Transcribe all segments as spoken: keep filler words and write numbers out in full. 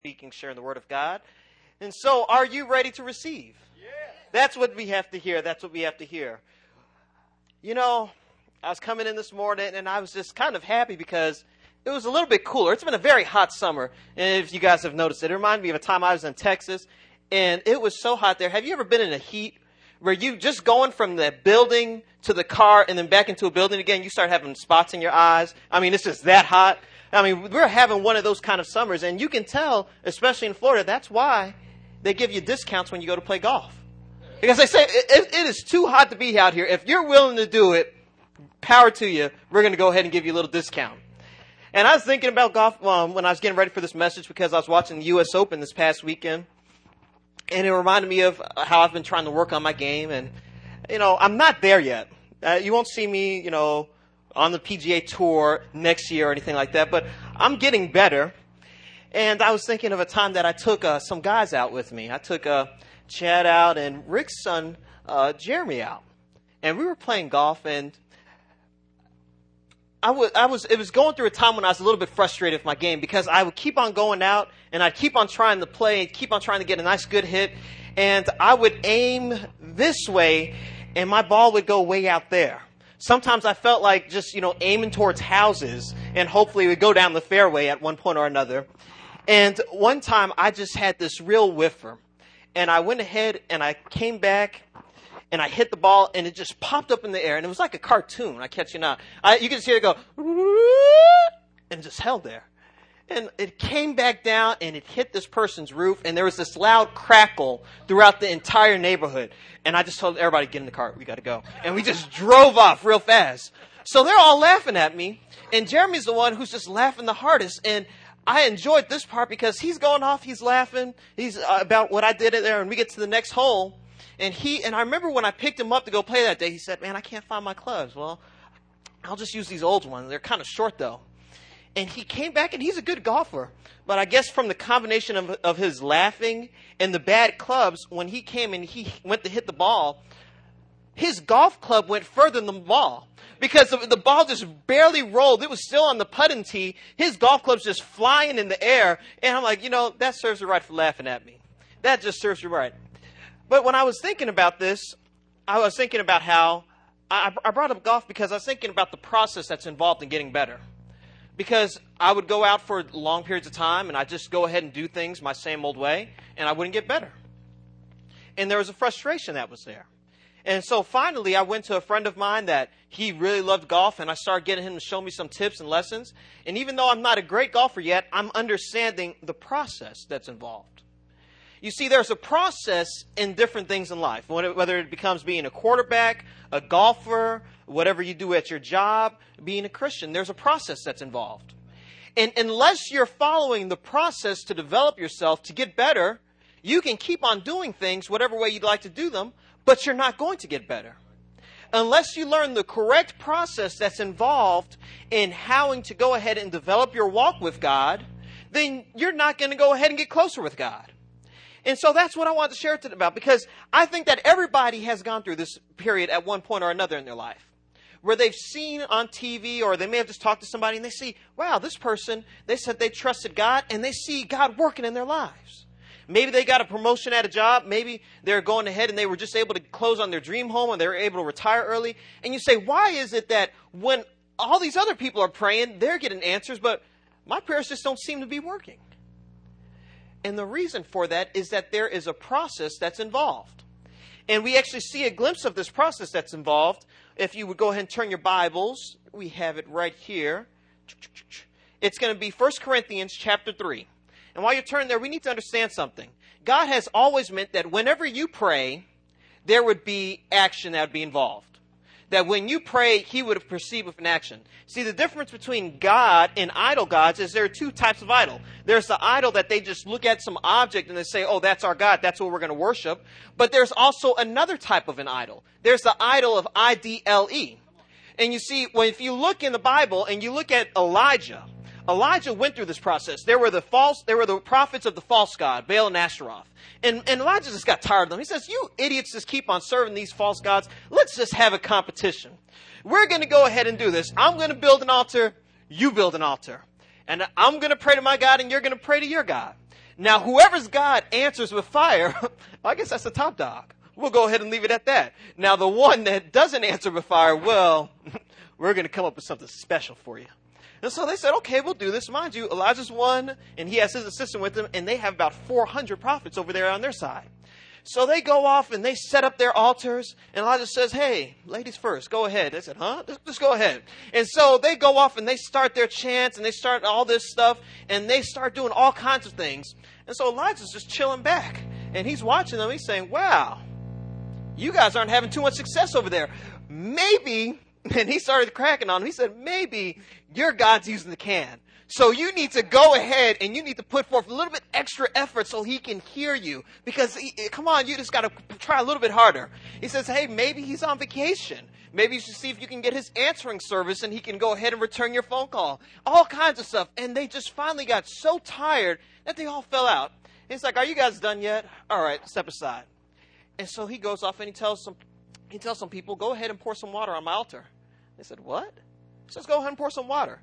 speaking, sharing the word of God. And so, are you ready to receive? Yes. That's what we have to hear. That's what we have to hear. You know, I was coming in this morning, and I was just kind of happy because it was a little bit cooler. It's been a very hot summer, and if you guys have noticed it, it reminded me of a time I was in Texas, and it was so hot there. Have you ever been in a heat where you just going from the building to the car and then back into a building again, you start having spots in your eyes? I mean, it's just that hot. I mean, we're having one of those kind of summers, and you can tell, especially in Florida, that's why they give you discounts when you go to play golf. Because they say it, it is too hot to be out here. If you're willing to do it, power to you. We're going to go ahead and give you a little discount. And I was thinking about golf um, when I was getting ready for this message because I was watching the U S Open this past weekend. And it reminded me of how I've been trying to work on my game. And, you know, I'm not there yet. Uh, you won't see me, you know, on the P G A Tour next year or anything like that. But I'm getting better. And I was thinking of a time that I took uh, some guys out with me. I took uh, Chad out and Rick's son, uh, Jeremy, out. And we were playing golf. And I was, I was, it was going through a time when I was a little bit frustrated with my game because I would keep on going out and I'd keep on trying to play, keep on trying to get a nice good hit. And I would aim this way and my ball would go way out there. Sometimes I felt like just, you know, aiming towards houses and hopefully it would go down the fairway at one point or another. And one time I just had this real whiffer and I went ahead and I came back and I hit the ball and it just popped up in the air and it was like a cartoon. I catch you now. I, you can just hear it go and just held there. And it came back down and it hit this person's roof and there was this loud crackle throughout the entire neighborhood. And I just told everybody, get in the car. We got to go. And we just drove off real fast. So they're all laughing at me. And Jeremy's the one who's just laughing the hardest. And I enjoyed this part because he's going off. He's laughing. He's uh, about what I did there. And we get to the next hole. And he and I remember when I picked him up to go play that day, he said, man, I can't find my clubs. Well, I'll just use these old ones. They're kind of short, though. And he came back, and he's a good golfer. But I guess from the combination of, of his laughing and the bad clubs, when he came and he went to hit the ball, his golf club went further than the ball. Because the, the ball just barely rolled. It was still on the putting tee. His golf club's just flying in the air. And I'm like, you know, that serves you right for laughing at me. That just serves you right. But when I was thinking about this, I was thinking about how I, I brought up golf because I was thinking about the process that's involved in getting better. Because I would go out for long periods of time and I'd just go ahead and do things my same old way and I wouldn't get better. And there was a frustration that was there. And so finally I went to a friend of mine that he really loved golf and I started getting him to show me some tips and lessons. And even though I'm not a great golfer yet, I'm understanding the process that's involved. You see, there's a process in different things in life, whether it becomes being a quarterback, a golfer, whatever you do at your job, being a Christian. There's a process that's involved. And unless you're following the process to develop yourself, to get better, you can keep on doing things whatever way you'd like to do them, but you're not going to get better. Unless you learn the correct process that's involved in how to go ahead and develop your walk with God, then you're not going to go ahead and get closer with God. And so that's what I want to share today about, because I think that everybody has gone through this period at one point or another in their life, where they've seen on T V or they may have just talked to somebody and they see, wow, this person, they said they trusted God and they see God working in their lives. Maybe they got a promotion at a job. Maybe they're going ahead and they were just able to close on their dream home and they were able to retire early. And you say, why is it that when all these other people are praying, they're getting answers, but my prayers just don't seem to be working? And the reason for that is that there is a process that's involved. And we actually see a glimpse of this process that's involved. If you would go ahead and turn your Bibles, we have it right here. It's going to be First Corinthians chapter three. And while you're turning there, we need to understand something. God has always meant that whenever you pray, there would be action that would be involved. That when you pray, he would proceed with an action. See, the difference between God and idol gods is there are two types of idol. There's the idol that they just look at some object and they say, oh, that's our God, that's what we're going to worship. But there's also another type of an idol. There's the idol of I D L E. And you see, well, if you look in the Bible and you look at Elijah, Elijah went through this process. There were the false, there were the prophets of the false god, Baal and Ashtaroth. And, and Elijah just got tired of them. He says, you idiots just keep on serving these false gods. Let's just have a competition. We're going to go ahead and do this. I'm going to build an altar. You build an altar. And I'm going to pray to my God and you're going to pray to your God. Now, whoever's God answers with fire, I guess that's the top dog. We'll go ahead and leave it at that. Now, the one that doesn't answer with fire, well, we're going to come up with something special for you. And so they said, okay, we'll do this. Mind you, Elijah's one, and he has his assistant with him, and they have about four hundred prophets over there on their side. So they go off and they set up their altars, and Elijah says, hey, ladies first, go ahead. They said, huh? Just, just go ahead. And so they go off and they start their chants, and they start all this stuff, and they start doing all kinds of things. And so Elijah's just chilling back, and he's watching them. He's saying, wow, you guys aren't having too much success over there. Maybe, and he started cracking on him. He said, maybe your God's using the can. So you need to go ahead and you need to put forth a little bit extra effort so he can hear you. Because, he, come on, you just got to try a little bit harder. He says, hey, maybe he's on vacation. Maybe you should see if you can get his answering service and he can go ahead and return your phone call. All kinds of stuff. And they just finally got so tired that they all fell out. He's like, are you guys done yet? All right, step aside. And so he goes off and he tells some, he tells some people, go ahead and pour some water on my altar. They said, what? He says, go ahead and pour some water.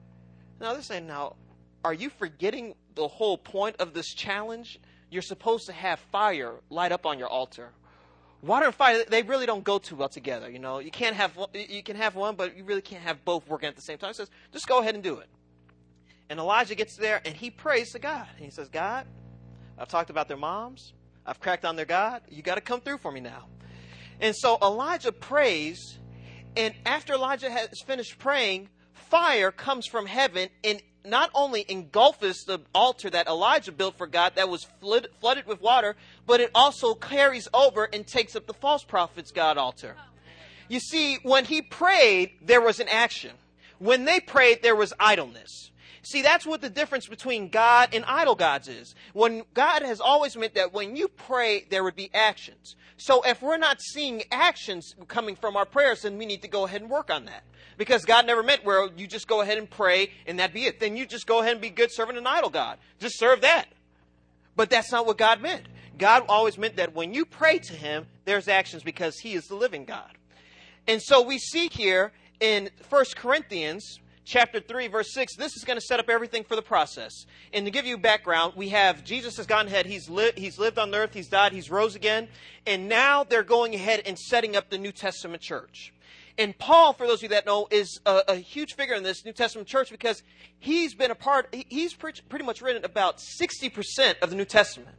Now they're saying, now, are you forgetting the whole point of this challenge? You're supposed to have fire light up on your altar. Water and fire, they really don't go too well together. You know, you can't have you can have one, but you really can't have both working at the same time. He says, just go ahead and do it. And Elijah gets there and he prays to God. And he says, God, I've talked about their moms. I've cracked on their God. You got to come through for me now. And so Elijah prays, and after Elijah has finished praying, fire comes from heaven and not only engulfs the altar that Elijah built for God that was flood, flooded with water, but it also carries over and takes up the false prophet's God altar. You see, when he prayed, there was an action. When they prayed, there was idleness. See, that's what the difference between God and idol gods is. When God has always meant that when you pray, there would be actions. So if we're not seeing actions coming from our prayers, then we need to go ahead and work on that. Because God never meant where you just go ahead and pray and that be it. Then you just go ahead and be good serving an idol god. Just serve that. But that's not what God meant. God always meant that when you pray to him, there's actions because he is the living God. And so we see here in First Corinthians chapter three, verse six, this is going to set up everything for the process. And to give you background, we have Jesus has gone ahead. He's, li- he's lived on earth. He's died. He's rose again. And now they're going ahead and setting up the New Testament church. And Paul, for those of you that know, is a, a huge figure in this New Testament church because he's been a part, he's pretty, pretty much written about sixty percent of the New Testament.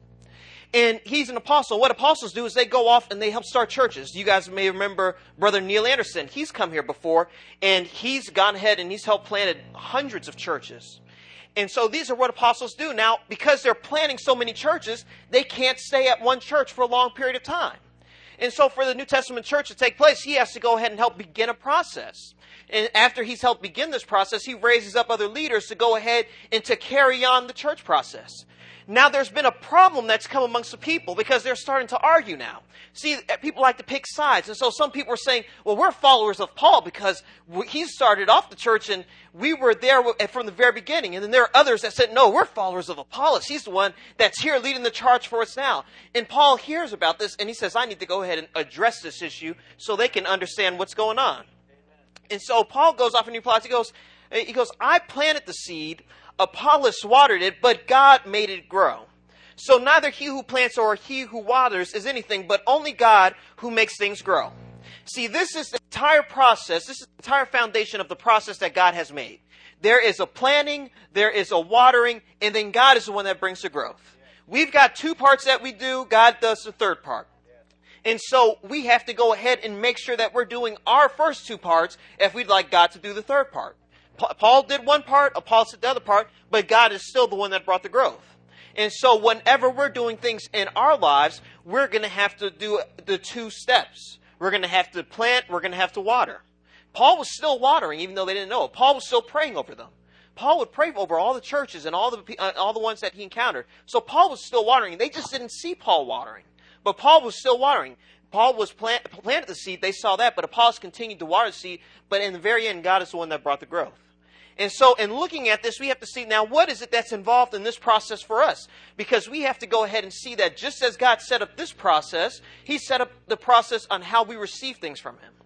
And he's an apostle. What apostles do is they go off and they help start churches. You guys may remember Brother Neil Anderson. He's come here before, and he's gone ahead and he's helped planted hundreds of churches. And so these are what apostles do. Now, because they're planting so many churches, they can't stay at one church for a long period of time. And so for the New Testament church to take place, he has to go ahead and help begin a process. And after he's helped begin this process, he raises up other leaders to go ahead and to carry on the church process. Now there's been a problem that's come amongst the people because they're starting to argue now. See, people like to pick sides. And so some people are saying, well, we're followers of Paul because he started off the church and we were there from the very beginning. And then there are others that said, no, we're followers of Apollos. He's the one that's here leading the charge for us now. And Paul hears about this and he says, I need to go ahead and address this issue so they can understand what's going on. Amen. And so Paul goes off and he replies, he goes, he goes, I planted the seed, Apollos watered it, but God made it grow. So neither he who plants or he who waters is anything, but only God who makes things grow. See, this is the entire process. This is the entire foundation of the process that God has made. There is a planting, there is a watering, and then God is the one that brings the growth. We've got two parts that we do. God does the third part. And so we have to go ahead and make sure that we're doing our first two parts if we'd like God to do the third part. Paul did one part, Apollos did the other part, but God is still the one that brought the growth. And so whenever we're doing things in our lives, we're going to have to do the two steps. We're going to have to plant, we're going to have to water. Paul was still watering, even though they didn't know it. Paul was still praying over them. Paul would pray over all the churches and all the uh, all the ones that he encountered. So Paul was still watering. They just didn't see Paul watering. But Paul was still watering. Paul was plant, planted the seed. They saw that. But Apollos continued to water the seed. But in the very end, God is the one that brought the growth. And so in looking at this, we have to see now what is it that's involved in this process for us? Because we have to go ahead and see that just as God set up this process, he set up the process on how we receive things from him.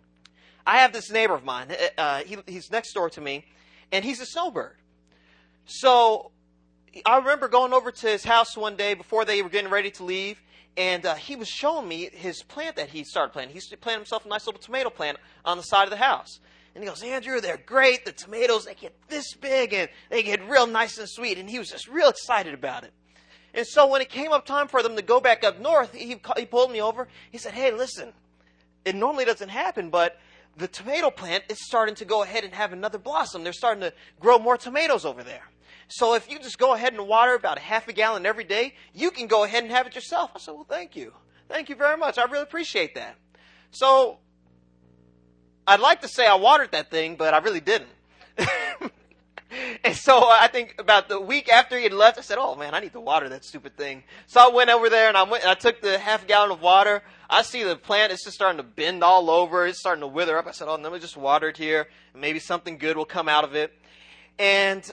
I have this neighbor of mine. Uh, he, he's next door to me, and he's a snowbird. So I remember going over to his house one day before they were getting ready to leave, and uh, he was showing me his plant that he started planting. He planted himself a nice little tomato plant on the side of the house. And he goes, Andrew, they're great. The tomatoes, they get this big, and they get real nice and sweet. And he was just real excited about it. And so when it came up time for them to go back up north, he, he pulled me over. He said, hey, listen, it normally doesn't happen, but the tomato plant is starting to go ahead and have another blossom. They're starting to grow more tomatoes over there. So if you just go ahead and water about a half a gallon every day, you can go ahead and have it yourself. I said, well, thank you. Thank you very much. I really appreciate that. So I'd like to say I watered that thing, but I really didn't. And so I think about the week after he had left, I said, oh, man, I need to water that stupid thing. So I went over there, and I went. And I took the half gallon of water. I see the plant is just starting to bend all over. It's starting to wither up. I said, oh, let me just water it here, and maybe something good will come out of it. And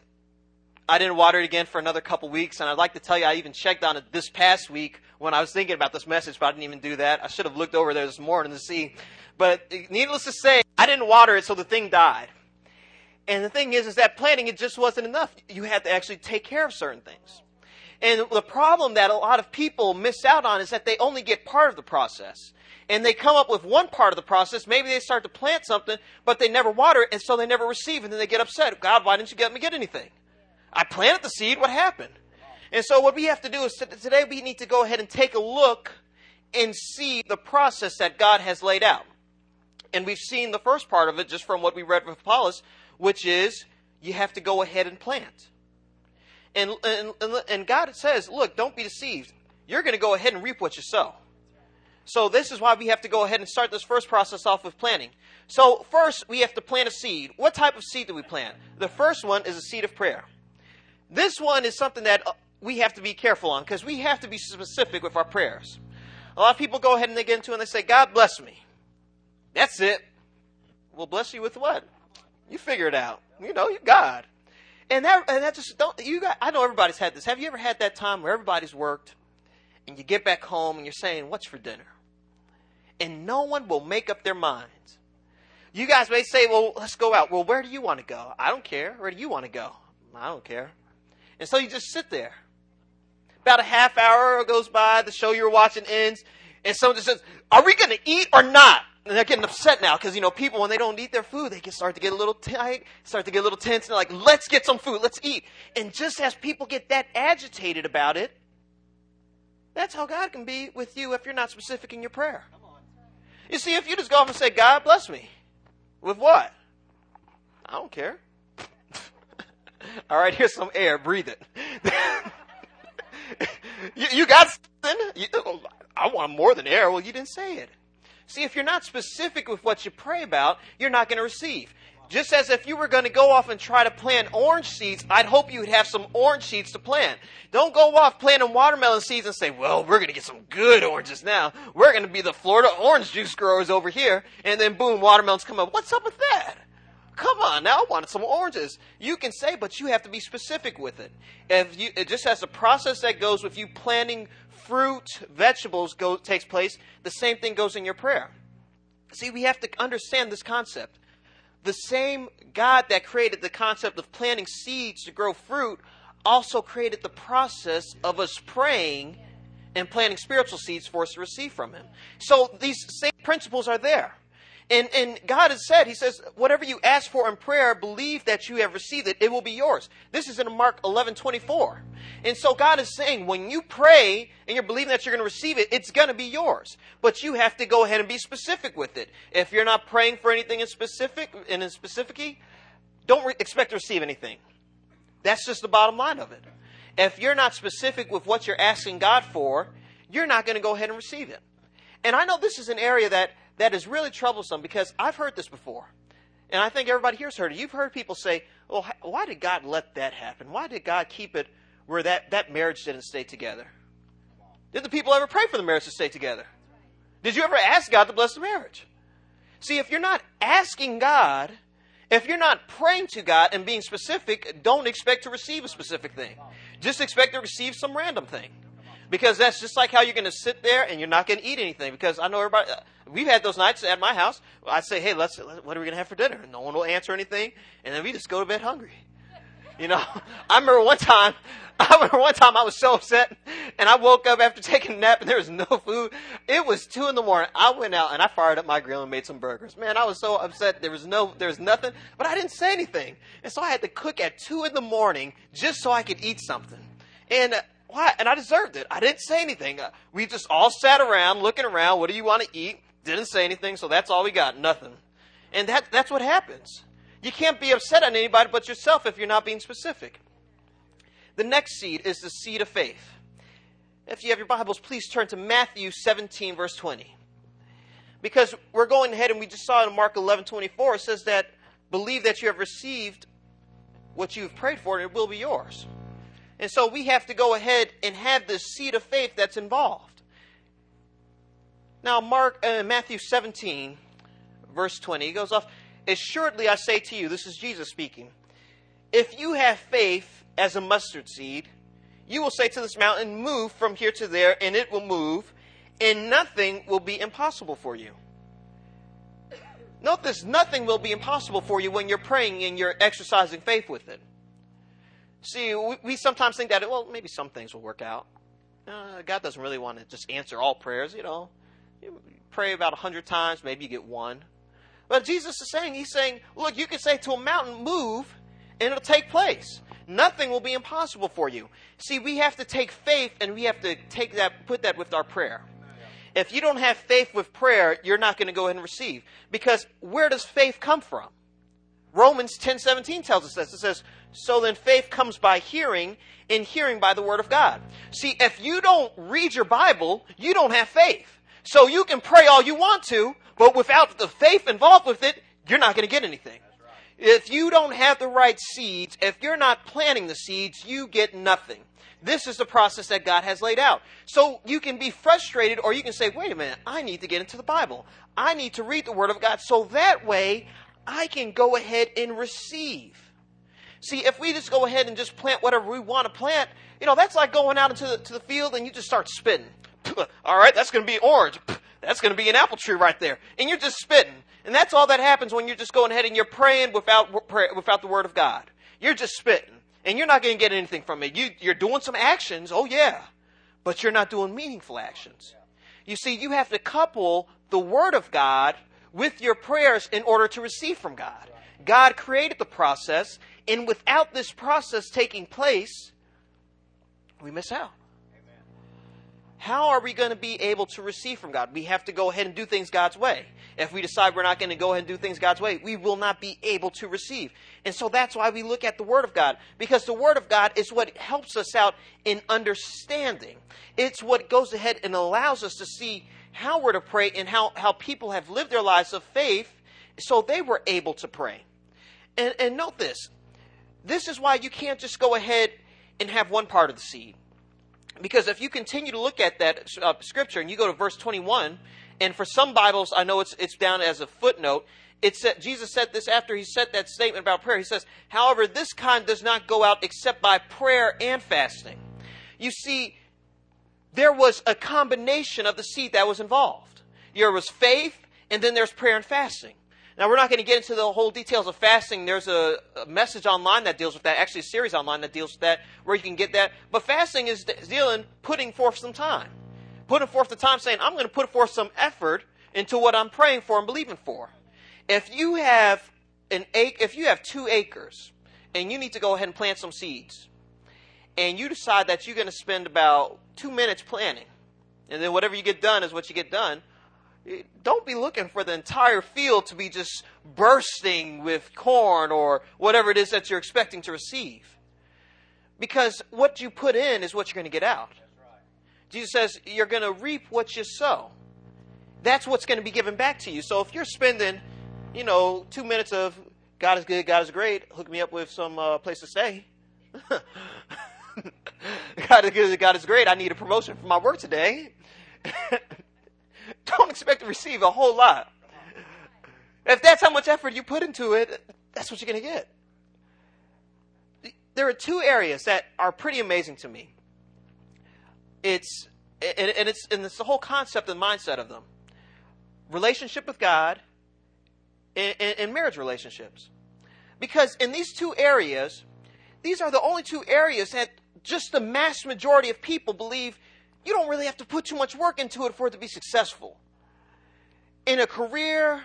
I didn't water it again for another couple weeks, and I'd like to tell you I even checked on it this past week when I was thinking about this message, but I didn't even do that. I should have looked over there this morning to see. But needless to say, I didn't water it, so the thing died. And the thing is, is that planting, it just wasn't enough. You had to actually take care of certain things. And the problem that a lot of people miss out on is that they only get part of the process. And they come up with one part of the process. Maybe they start to plant something, but they never water it, and so they never receive. And then they get upset. God, why didn't you get me get anything? I planted the seed. What happened? And so what we have to do is today we need to go ahead and take a look and see the process that God has laid out. And we've seen the first part of it just from what we read with Apollos, which is you have to go ahead and plant. And, and, and God says, look, don't be deceived. You're going to go ahead and reap what you sow. So this is why we have to go ahead and start this first process off with planting. So first, we have to plant a seed. What type of seed do we plant? The first one is a seed of prayer. This one is something that we have to be careful on because we have to be specific with our prayers. A lot of people go ahead and they get into it and they say, God bless me. That's it. Well, bless you with what? You figure it out. You know, you're God. And that, and that just don't, you got, I know everybody's had this. Have you ever had that time where everybody's worked and you get back home and you're saying, what's for dinner? And no one will make up their minds. You guys may say, well, let's go out. Well, where do you want to go? I don't care. Where do you want to go? I don't care. And so you just sit there. About a half hour goes by, the show you're watching ends, and someone just says, are we going to eat or not? And they're getting upset now because, you know, people, when they don't eat their food, they can start to get a little tight, start to get a little tense, and they're like, let's get some food, let's eat. And just as people get that agitated about it, that's how God can be with you if you're not specific in your prayer. You see, if you just go off and say, God bless me, with what? I don't care. All right, here's some air, breathe it. you, you got something? You, I want more than air. Well, you didn't say it. See, if you're not specific with what you pray about, you're not going to receive. Just as if you were going to go off and try to plant orange seeds, I'd hope you would have some orange seeds to plant. Don't go off planting watermelon seeds and say, well, we're going to get some good oranges now. We're going to be the Florida orange juice growers over here. And then, boom, watermelons come up. What's up with that? Come on now, I wanted some oranges. You can say, but you have to be specific with it. If you, it just has a process that goes with you planting fruit, vegetables go, takes place. The same thing goes in your prayer. See, we have to understand this concept. The same God that created the concept of planting seeds to grow fruit also created the process of us praying and planting spiritual seeds for us to receive from Him. So these same principles are there. And, and God has said, He says, whatever you ask for in prayer, believe that you have received it. It will be yours. This is in Mark eleven twenty-four. And so God is saying, when you pray and you're believing that you're going to receive it, it's going to be yours. But you have to go ahead and be specific with it. If you're not praying for anything in specific, and in specific, don't re- expect to receive anything. That's just the bottom line of it. If you're not specific with what you're asking God for, you're not going to go ahead and receive it. And I know this is an area that That is really troublesome because I've heard this before. And I think everybody here's heard it. You've heard people say, well, why did God let that happen? Why did God keep it where that, that marriage didn't stay together? Did the people ever pray for the marriage to stay together? Did you ever ask God to bless the marriage? See, if you're not asking God, if you're not praying to God and being specific, don't expect to receive a specific thing. Just expect to receive some random thing. Because that's just like how you're going to sit there and you're not going to eat anything. Because I know everybody, we've had those nights at my house. I say, hey, let's, what are we going to have for dinner? And no one will answer anything. And then we just go to bed hungry. You know, I remember one time, I remember one time I was so upset and I woke up after taking a nap and there was no food. It was two in the morning. I went out and I fired up my grill and made some burgers. Man, I was so upset. There was no, there was nothing, but I didn't say anything. And so I had to cook at two in the morning just so I could eat something. And uh, why? And I deserved it. I didn't say anything. Uh, we just all sat around looking around. What do you want to eat? Didn't say anything. So that's all we got. Nothing. And that, that's what happens. You can't be upset at anybody but yourself if you're not being specific. The next seed is the seed of faith. If you have your Bibles, please turn to Matthew seventeen, verse twenty. Because we're going ahead and we just saw in Mark eleven twenty-four, it says that believe that you have received what you've prayed for and it will be yours. And so we have to go ahead and have this seed of faith that's involved. Now, Mark, uh, Matthew seventeen, verse twenty, he goes off, assuredly I say to you, this is Jesus speaking, if you have faith as a mustard seed, you will say to this mountain, move from here to there, and it will move, and nothing will be impossible for you. Note this, nothing will be impossible for you when you're praying and you're exercising faith with it. See, we, we sometimes think that, well, maybe some things will work out. Uh, God doesn't really want to just answer all prayers, you know. You pray about a hundred times, maybe you get one. But Jesus is saying, he's saying, look, you can say to a mountain, move, and it'll take place. Nothing will be impossible for you. See, we have to take faith and we have to take that, put that with our prayer. If you don't have faith with prayer, you're not going to go ahead and receive. Because where does faith come from? Romans ten seventeen tells us this. It says, so then faith comes by hearing, and hearing by the word of God. See, if you don't read your Bible, you don't have faith. So you can pray all you want to, but without the faith involved with it, you're not going to get anything. If you don't have the right seeds, if you're not planting the seeds, you get nothing. This is the process that God has laid out. So you can be frustrated, or you can say, wait a minute, I need to get into the Bible. I need to read the Word of God so that way I can go ahead and receive. See, if we just go ahead and just plant whatever we want to plant, you know, that's like going out into the, to the field and you just start spitting. All right, that's going to be orange. That's going to be an apple tree right there. And you're just spitting. And that's all that happens when you're just going ahead and you're praying without without the Word of God. You're just spitting. And you're not going to get anything from it. You, you're doing some actions, oh yeah. But you're not doing meaningful actions. You see, you have to couple the Word of God with your prayers in order to receive from God. God created the process. And without this process taking place, we miss out. How are we going to be able to receive from God? We have to go ahead and do things God's way. If we decide we're not going to go ahead and do things God's way, we will not be able to receive. And so that's why we look at the Word of God. Because the Word of God is what helps us out in understanding. It's what goes ahead and allows us to see how we're to pray and how, how people have lived their lives of faith so they were able to pray. And, and note this. This is why you can't just go ahead and have one part of the seed. Because if you continue to look at that uh, scripture and you go to verse twenty-one, and for some Bibles, I know it's it's down as a footnote, it said, Jesus said this after he said that statement about prayer. He says, however, this kind does not go out except by prayer and fasting. You see, there was a combination of the seed that was involved. There was faith, and then there's prayer and fasting. Now, we're not going to get into the whole details of fasting. There's a, a message online that deals with that, actually a series online that deals with that, where you can get that. But fasting is dealing, putting forth some time. Putting forth the time saying, I'm going to put forth some effort into what I'm praying for and believing for. If you have an acre, if you have two acres, and you need to go ahead and plant some seeds, and you decide that you're going to spend about two minutes planting, and then whatever you get done is what you get done, don't be looking for the entire field to be just bursting with corn or whatever it is that you're expecting to receive. Because what you put in is what you're going to get out. That's right. Jesus says you're going to reap what you sow. That's what's going to be given back to you. So if you're spending, you know, two minutes of God is good, God is great, hook me up with some uh, place to stay. God is good, God is great, I need a promotion for my work today. Don't expect to receive a whole lot. If that's how much effort you put into it, that's what you're going to get. There are two areas that are pretty amazing to me. It's and, and it's and it's the whole concept and mindset of them. Relationship with God and, and, and marriage relationships. Because in these two areas, these are the only two areas that just the mass majority of people believe you don't really have to put too much work into it for it to be successful. In a career,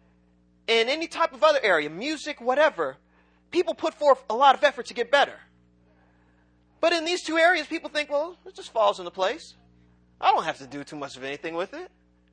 in any type of other area, music, whatever, people put forth a lot of effort to get better. But in these two areas, people think, well, it just falls into place. I don't have to do too much of anything with it.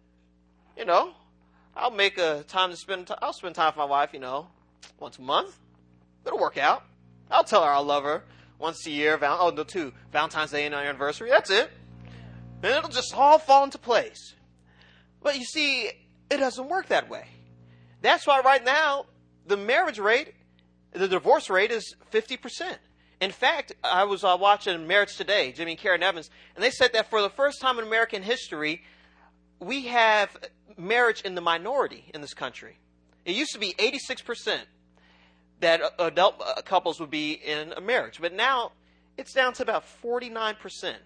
You know, I'll make a time to spend, I'll spend time with my wife, you know, once a month. It'll work out. I'll tell her I love her once a year. Val- oh, no, two. Valentine's Day and our anniversary. That's it. And it'll just all fall into place. But you see, it doesn't work that way. That's why right now, the marriage rate, the divorce rate is fifty percent. In fact, I was uh, watching Marriage Today, Jimmy and Karen Evans, and they said that for the first time in American history, we have marriage in the minority in this country. It used to be eighty-six percent that adult couples would be in a marriage, but now it's down to about forty-nine percent.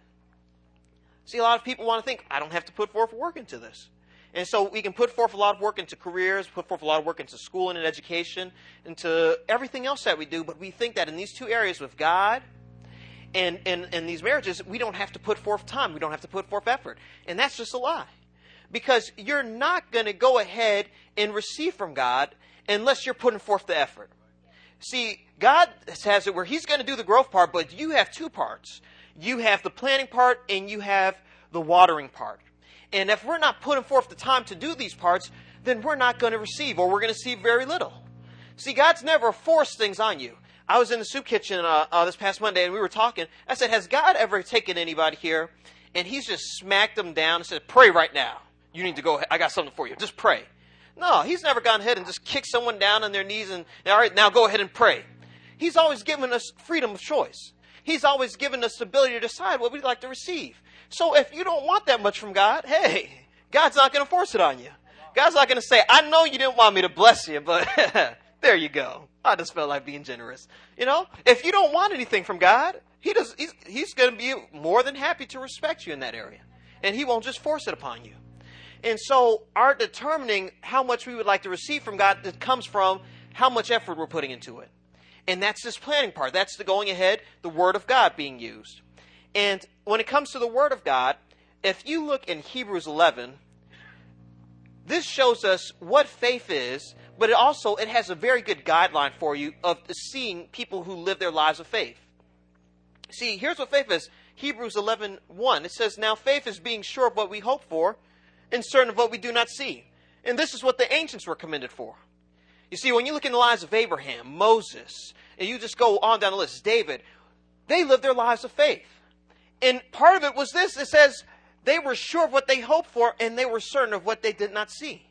See, a lot of people want to think, I don't have to put forth work into this. And so we can put forth a lot of work into careers, put forth a lot of work into schooling and education, into everything else that we do, but we think that in these two areas with God and, and, and these marriages, we don't have to put forth time, we don't have to put forth effort. And that's just a lie. Because you're not going to go ahead and receive from God unless you're putting forth the effort. See, God has it where He's going to do the growth part, but you have two parts. You have the planting part and you have the watering part. And if we're not putting forth the time to do these parts, then we're not going to receive, or we're going to receive very little. See, God's never forced things on you. I was in the soup kitchen uh, uh, this past Monday, and we were talking. I said, has God ever taken anybody here, and He's just smacked them down and said, pray right now. You need to go ahead. I got something for you. Just pray. No, He's never gone ahead and just kicked someone down on their knees and, all right, now go ahead and pray. He's always given us freedom of choice. He's always given us the ability to decide what we'd like to receive. So if you don't want that much from God, hey, God's not going to force it on you. God's not going to say, I know you didn't want me to bless you, but there you go. I just felt like being generous. You know, if you don't want anything from God, he does, he's, he's going to be more than happy to respect you in that area. And He won't just force it upon you. And so our determining how much we would like to receive from God, that comes from how much effort we're putting into it. And that's this planning part. That's the going ahead, the Word of God being used. And when it comes to the Word of God, if you look in Hebrews eleven, this shows us what faith is, but it also it has a very good guideline for you of seeing people who live their lives of faith. See, here's what faith is. Hebrews eleven one. It says, now faith is being sure of what we hope for and certain of what we do not see. And this is what the ancients were commended for. You see, when you look in the lives of Abraham, Moses, and you just go on down the list, David, they lived their lives of faith. And part of it was this. It says they were sure of what they hoped for and they were certain of what they did not see.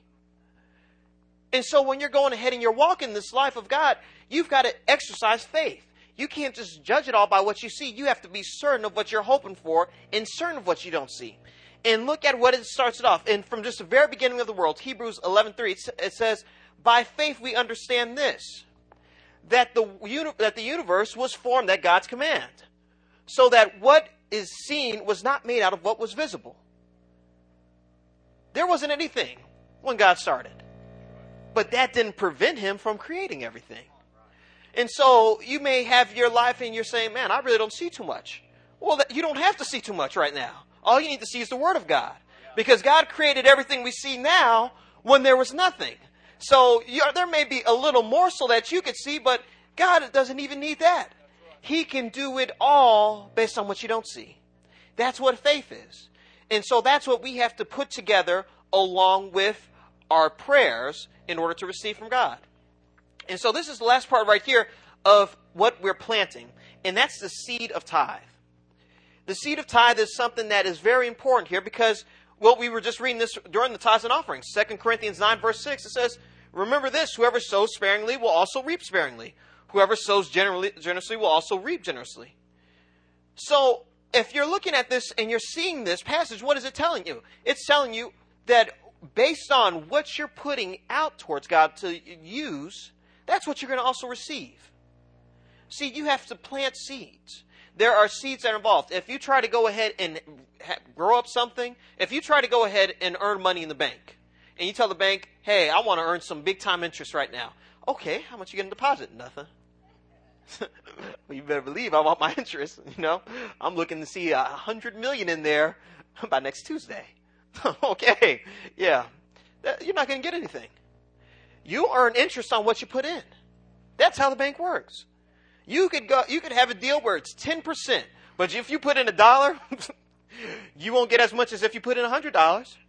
And so when you're going ahead and you're walking this life of God, you've got to exercise faith. You can't just judge it all by what you see. You have to be certain of what you're hoping for and certain of what you don't see. And look at what it starts it off. And from just the very beginning of the world, Hebrews eleven three, it says, by faith we understand this, that the, uni- that the universe was formed at God's command, so that what is seen was not made out of what was visible. There wasn't anything when God started. But that didn't prevent Him from creating everything. And so you may have your life and you're saying, man, I really don't see too much. Well, you don't have to see too much right now. All you need to see is the Word of God. Because God created everything we see now when there was nothing. So you're, there may be a little morsel that you could see, but God doesn't even need that. He can do it all based on what you don't see. That's what faith is. And so that's what we have to put together along with our prayers in order to receive from God. And so this is the last part right here of what we're planting. And that's the seed of tithe. The seed of tithe is something that is very important here because, well, we were just reading this during the tithes and offerings. Second Corinthians nine verse six, it says, remember this, whoever sows sparingly will also reap sparingly. Whoever sows generally, generously will also reap generously. So if you're looking at this and you're seeing this passage, what is it telling you? It's telling you that based on what you're putting out towards God to use, that's what you're going to also receive. See, you have to plant seeds. There are seeds that are involved. If you try to go ahead and ha- grow up something, if you try to go ahead and earn money in the bank, and you tell the bank, hey, I want to earn some big time interest right now. Okay, how much are you going to deposit? Nothing. Well, you better believe I want my interest. You know, I'm looking to see a hundred million in there by next Tuesday. Okay, yeah, that, you're not going to get anything. You earn interest on what you put in. That's how the bank works. You could go, you could have a deal where it's ten percent, but if you put in a dollar, you won't get as much as if you put in a hundred dollars.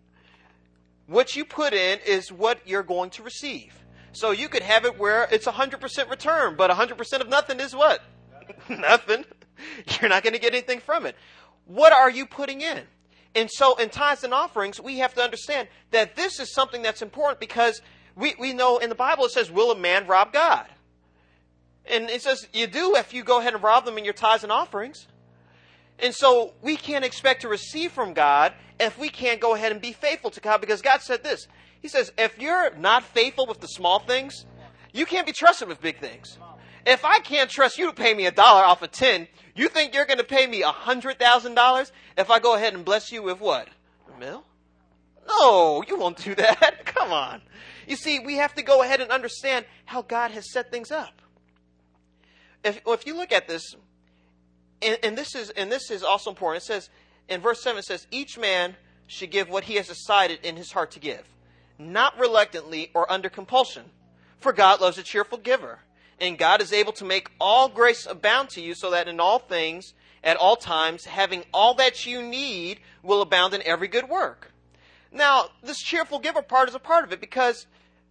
What you put in is what you're going to receive. So you could have it where it's a hundred percent return, but a hundred percent of nothing is what? Nothing. You're not going to get anything from it. What are you putting in? And so in tithes and offerings, we have to understand that this is something that's important because we, we know in the Bible it says, will a man rob God? And it says you do if you go ahead and rob them in your tithes and offerings. And so we can't expect to receive from God if we can't go ahead and be faithful to God, because God said this. He says, if you're not faithful with the small things, you can't be trusted with big things. If I can't trust you to pay me a dollar off of ten, you think you're going to pay me a hundred thousand dollars if I go ahead and bless you with what? A mill? No, you won't do that. Come on. You see, we have to go ahead and understand how God has set things up. If, if you look at this, and, and this is and this is also important. It says in verse seven, it says, each man should give what he has decided in his heart to give, not reluctantly or under compulsion. For God loves a cheerful giver. And God is able to make all grace abound to you, so that in all things, at all times, having all that you need will abound in every good work. Now, this cheerful giver part is a part of it, because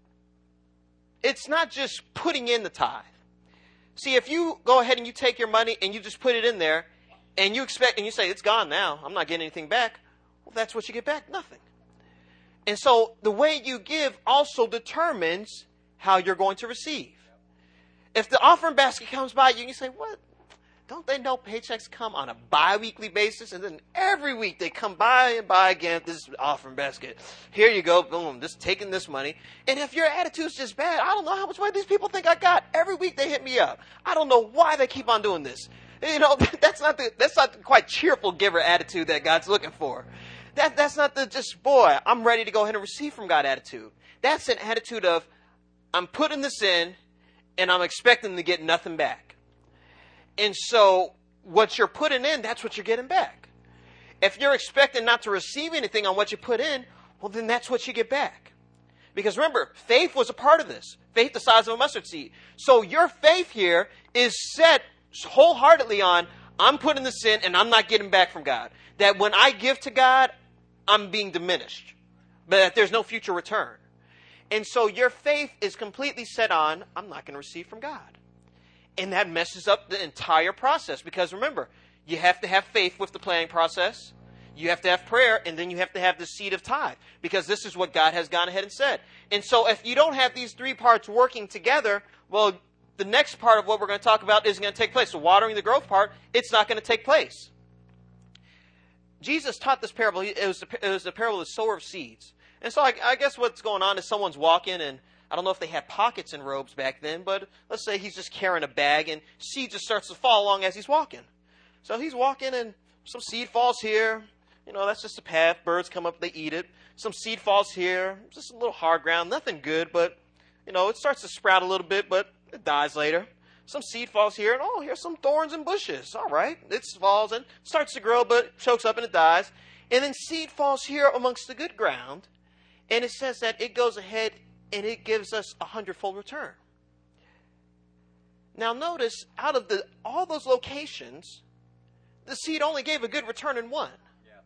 it's not just putting in the tithe. See, if you go ahead and you take your money and you just put it in there, and you expect, and you say, it's gone now, I'm not getting anything back, well, that's what you get back, nothing. And so the way you give also determines how you're going to receive. If the offering basket comes by you and you say, what? Don't they know paychecks come on a bi-weekly basis? And then every week they come by and by again, this offering basket. Here you go, boom, just taking this money. And if your attitude's just bad, I don't know how much money these people think I got. Every week they hit me up. I don't know why they keep on doing this. You know, that's not the, that's not the quite cheerful giver attitude that God's looking for. That, that's not the just, boy, I'm ready to go ahead and receive from God attitude. That's an attitude of, I'm putting this in, and I'm expecting to get nothing back. And so what you're putting in, that's what you're getting back. If you're expecting not to receive anything on what you put in, well, then that's what you get back. Because remember, faith was a part of this. Faith the size of a mustard seed. So your faith here is set wholeheartedly on, I'm putting this in and I'm not getting back from God. That when I give to God, I'm being diminished. But that there's no future return. And so your faith is completely set on, I'm not going to receive from God. And that messes up the entire process. Because remember, you have to have faith with the planning process. You have to have prayer. And then you have to have the seed of tithe. Because this is what God has gone ahead and said. And so if you don't have these three parts working together, well, the next part of what we're going to talk about isn't going to take place. So watering the growth part, it's not going to take place. Jesus taught this parable. It was the, it was the parable of the sower of seeds. And so I, I guess what's going on is someone's walking, and I don't know if they had pockets in robes back then, but let's say he's just carrying a bag, and seed just starts to fall along as he's walking. So he's walking, and some seed falls here. You know, that's just a path. Birds come up, they eat it. Some seed falls here. Just a little hard ground. Nothing good, but, you know, it starts to sprout a little bit, but it dies later. Some seed falls here, and oh, here's some thorns and bushes. All right. It falls and starts to grow, but chokes up and it dies. And then seed falls here amongst the good ground. And it says that it goes ahead and it gives us a hundredfold return. Now notice, out of the all those locations, the seed only gave a good return in one. Yeah.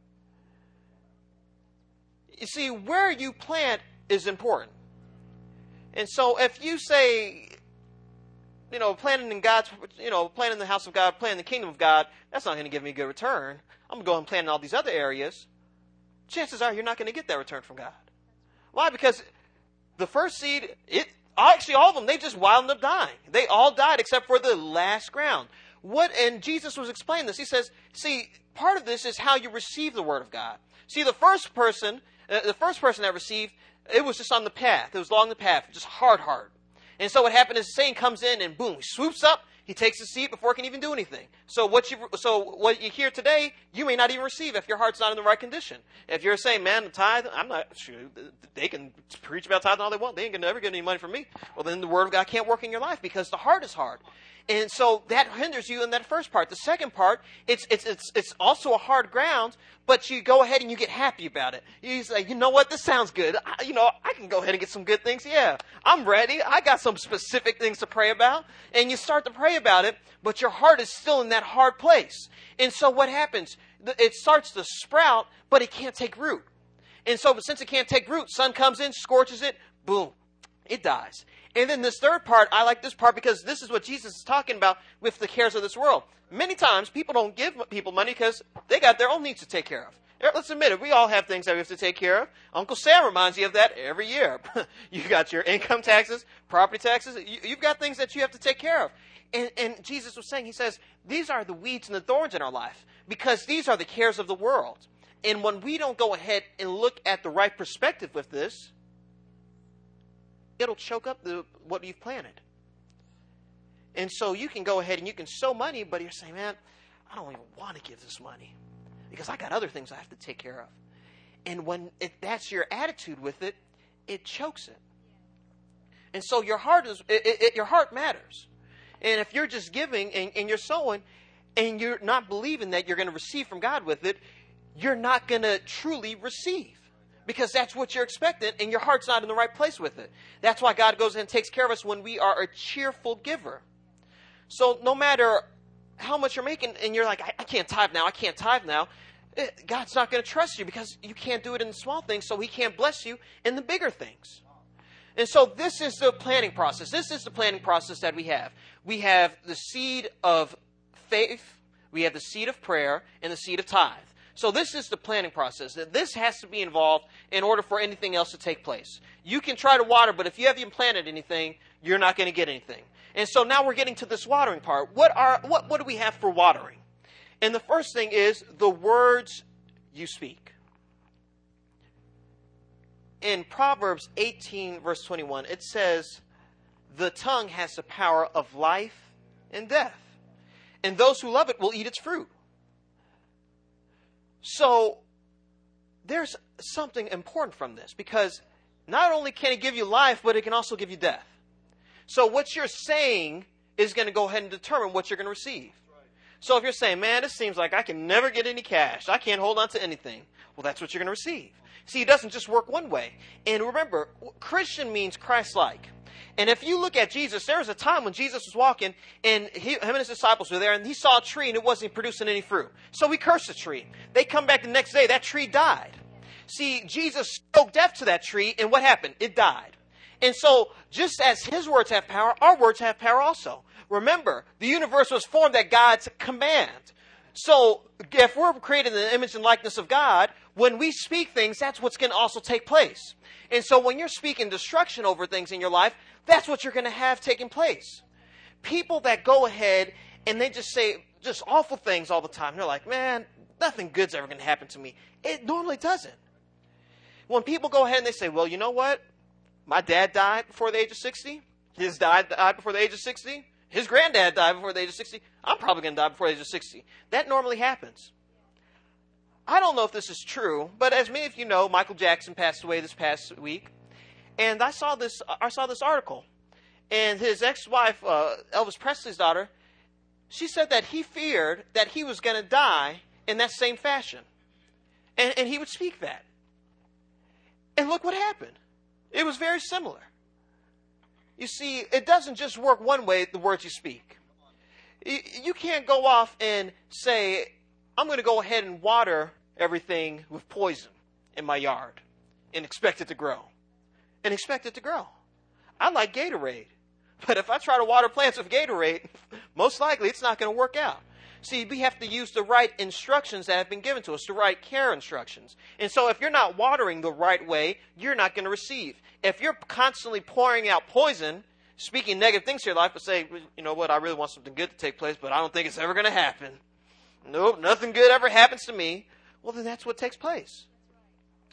You see, where you plant is important. And so if you say, you know, planting in God's, you know, planting in the house of God, planting in the kingdom of God, that's not going to give me a good return. I'm going to go and plant in all these other areas. Chances are you're not going to get that return from God. Why? Because the first seed, it actually all of them, they just wound up dying. They all died except for the last ground. What? And Jesus was explaining this. He says, see, part of this is how you receive the word of God. See, the first person, uh, the first person that received, it was just on the path. It was along the path, just hard, hard. And so what happened is Satan comes in and boom, he swoops up, He takes the seed before it can even do anything. So what you so what you hear today, you may not even receive if your heart's not in the right condition. If you're saying, man, the tithe, I'm not sure. They can preach about tithing all they want. They ain't going to ever get any money from me. Well, then the word of God can't work in your life because the heart is hard. And so that hinders you in that first part. The second part, it's it's it's it's also a hard ground, but you go ahead and you get happy about it. You say, you know what, this sounds good. I, you know, I can go ahead and get some good things. Yeah, I'm ready. I got some specific things to pray about. And you start to pray about it, but your heart is still in that hard place. And so what happens? It starts to sprout, but it can't take root. And so since it can't take root, sun comes in, scorches it, boom, it dies. And then this third part, I like this part because this is what Jesus is talking about with the cares of this world. Many times people don't give people money because they got their own needs to take care of. Let's admit it. We all have things that we have to take care of. Uncle Sam reminds you of that every year. You got your income taxes, property taxes. You, you've got things that you have to take care of. And, and Jesus was saying, he says, these are the weeds and the thorns in our life because these are the cares of the world. And when we don't go ahead and look at the right perspective with this, it'll choke up the, what you've planted. And so you can go ahead and you can sow money, but you're saying, man, I don't even want to give this money because I got other things I have to take care of. And when it, that's your attitude with it, it chokes it. And so your heart is it, it, your heart matters. And if you're just giving and, and you're sowing and you're not believing that you're going to receive from God with it, you're not going to truly receive. Because that's what you're expecting, and your heart's not in the right place with it. That's why God goes in and takes care of us when we are a cheerful giver. So no matter how much you're making, and you're like, I, I can't tithe now, I can't tithe now, it, God's not going to trust you because you can't do it in the small things, so he can't bless you in the bigger things. And so this is the planning process. This is the planning process that we have. We have the seed of faith, we have the seed of prayer, and the seed of tithe. So this is the planning process. This has to be involved in order for anything else to take place. You can try to water, but if you haven't planted anything, you're not going to get anything. And so now we're getting to this watering part. What are what, what do we have for watering? And the first thing is the words you speak. In Proverbs eighteen, verse twenty-one, it says, the tongue has the power of life and death, and those who love it will eat its fruit. So there's something important from this because not only can it give you life, but it can also give you death. So what you're saying is going to go ahead and determine what you're going to receive. So if you're saying, man, this seems like I can never get any cash, I can't hold on to anything, well, that's what you're going to receive. See, it doesn't just work one way. And remember, Christian means Christ-like. And if you look at Jesus, there was a time when Jesus was walking and he, him and his disciples were there and he saw a tree and it wasn't producing any fruit. So he cursed the tree. They come back the next day, that tree died. See, Jesus spoke death to that tree and what happened? It died. And so just as his words have power, our words have power also. Remember, the universe was formed at God's command. So if we're created in the image and likeness of God, when we speak things, that's what's going to also take place. And so when you're speaking destruction over things in your life, that's what you're going to have taking place. People that go ahead and they just say just awful things all the time. They're like, man, nothing good's ever going to happen to me. It normally doesn't. When people go ahead and they say, well, you know what? My dad died before the age of sixty. His dad died before the age of sixty. His granddad died before the age of sixty. I'm probably going to die before the age of sixty. That normally happens. I don't know if this is true, but as many of you know, Michael Jackson passed away this past week. And I saw this I saw this article. And his ex-wife, uh, Elvis Presley's daughter, she said that he feared that he was going to die in that same fashion. And, and he would speak that. And look what happened. It was very similar. You see, it doesn't just work one way, the words you speak. You, you can't go off and say, I'm going to go ahead and water everything with poison in my yard and expect it to grow. And expect it to grow. I like Gatorade. But if I try to water plants with Gatorade, most likely it's not going to work out. See, we have to use the right instructions that have been given to us, the right care instructions. And so if you're not watering the right way, you're not going to receive. If you're constantly pouring out poison, speaking negative things to your life, but say, you know what, I really want something good to take place, but I don't think it's ever going to happen. Nope, nothing good ever happens to me. Well, then that's what takes place.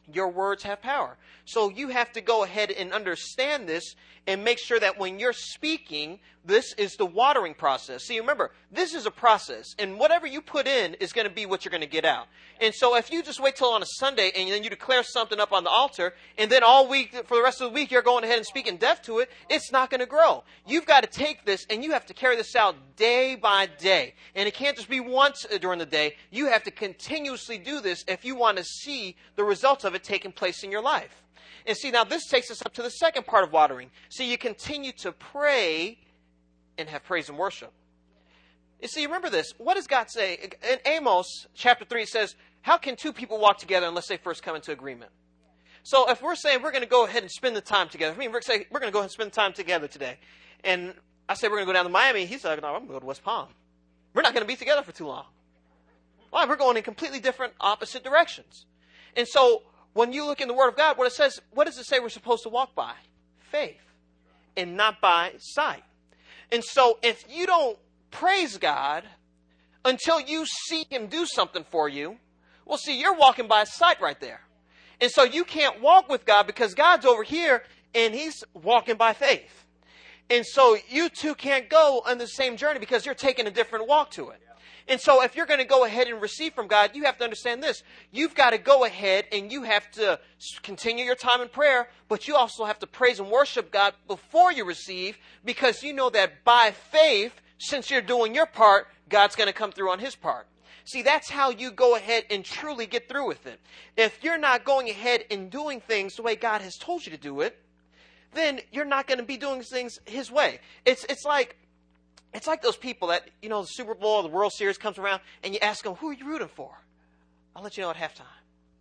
your words have power. So you have to go ahead and understand this and make sure that when you're speaking, this is the watering process. See, remember, this is a process, and whatever you put in is going to be what you're going to get out. And so if you just wait till on a Sunday and then you declare something up on the altar, and then all week, for the rest of the week, you're going ahead and speaking death to it, it's not going to grow. You've got to take this, and you have to carry this out day by day. And it can't just be once during the day. You have to continuously do this if you want to see the results of it taking place in your life. And see, now this takes us up to the second part of watering. See, you continue to pray and have praise and worship. You see, remember this. What does God say? In Amos chapter three, it says, how can two people walk together unless they first come into agreement? So if we're saying we're going to go ahead and spend the time together, I mean, we're saying we're going to go ahead and spend the time together today. And I say we're going to go down to Miami. He's like, no, I'm going to go to West Palm. We're not going to be together for too long. Why? We're going in completely different opposite directions. And so when you look in the Word of God, what it says, what does it say we're supposed to walk by? Faith, and not by sight. And so if you don't praise God until you see Him do something for you, well, see, you're walking by sight right there. And so you can't walk with God because God's over here and He's walking by faith. And so you two can't go on the same journey because you're taking a different walk to it. And so if you're going to go ahead and receive from God, you have to understand this. You've got to go ahead and you have to continue your time in prayer, but you also have to praise and worship God before you receive, because you know that by faith, since you're doing your part, God's going to come through on His part. See, that's how you go ahead and truly get through with it. If you're not going ahead and doing things the way God has told you to do it, then you're not going to be doing things His way. It's it's like It's like those people that, you know, the Super Bowl or the World Series comes around and you ask them, who are you rooting for? I'll let you know at halftime.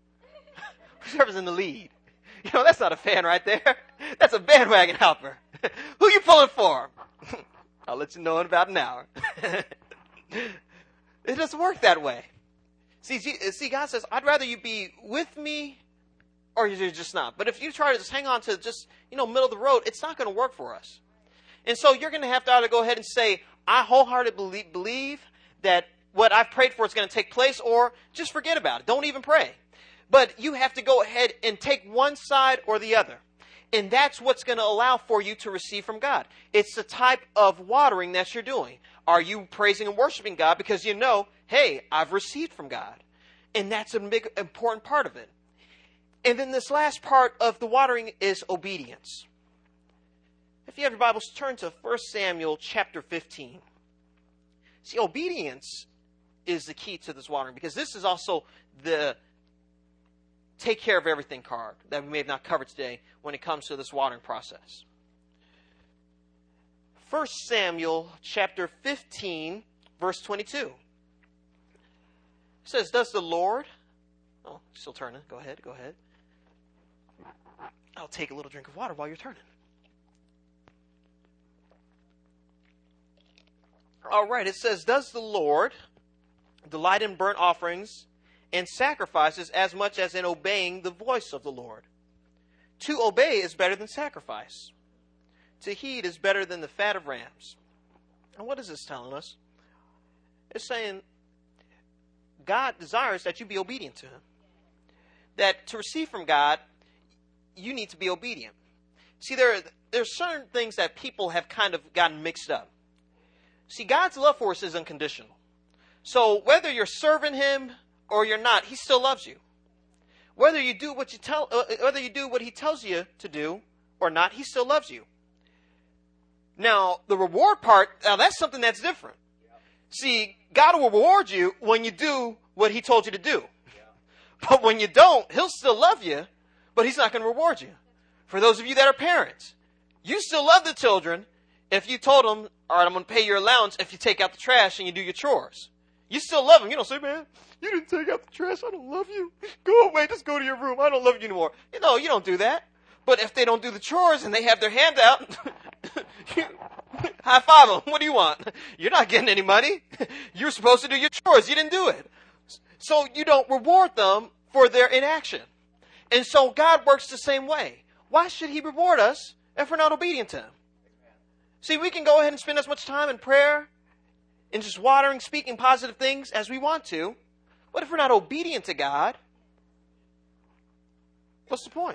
Whoever's in the lead. You know, that's not a fan right there. That's a bandwagon hopper. Who you pulling for? I'll let you know in about an hour. It doesn't work that way. See, see, God says, I'd rather you be with me or you're just not. But if you try to just hang on to just, you know, middle of the road, it's not going to work for us. And so you're going to have to either go ahead and say, I wholeheartedly believe, believe that what I've prayed for is going to take place, or just forget about it. Don't even pray. But you have to go ahead and take one side or the other. And that's what's going to allow for you to receive from God. It's the type of watering that you're doing. Are you praising and worshiping God because you know, hey, I've received from God? And that's a big, important part of it. And then this last part of the watering is obedience. If you have your Bibles, turn to First Samuel chapter fifteen. See, obedience is the key to this watering, because this is also the take care of everything card that we may have not covered today when it comes to this watering process. First Samuel chapter fifteen, verse twenty-two. It says, does the Lord... Oh, still turning. Go ahead, go ahead. I'll take a little drink of water while you're turning. All right, it says, does the Lord delight in burnt offerings and sacrifices as much as in obeying the voice of the Lord? To obey is better than sacrifice. To heed is better than the fat of rams. And what is this telling us? It's saying God desires that you be obedient to Him. That to receive from God, you need to be obedient. See, there, there are certain things that people have kind of gotten mixed up. See, God's love for us is unconditional. So whether you're serving Him or you're not, He still loves you. Whether you do what you tell, uh, whether you do what He tells you to do or not, He still loves you. Now, the reward part, now that's something that's different. Yeah. See, God will reward you when you do what He told you to do. Yeah. But when you don't, He'll still love you, but He's not going to reward you. For those of you that are parents, you still love the children if you told them, all right, I'm going to pay your allowance if you take out the trash and you do your chores. You still love them. You don't say, man, you didn't take out the trash. I don't love you. Go away. Just go to your room. I don't love you anymore. You know, you don't do that. But if they don't do the chores and they have their hand out, you, high five them. What do you want? You're not getting any money. You're supposed to do your chores. You didn't do it. So you don't reward them for their inaction. And so God works the same way. Why should He reward us if we're not obedient to Him? See, we can go ahead and spend as much time in prayer and just watering, speaking positive things as we want to. But if we're not obedient to God, What's the point?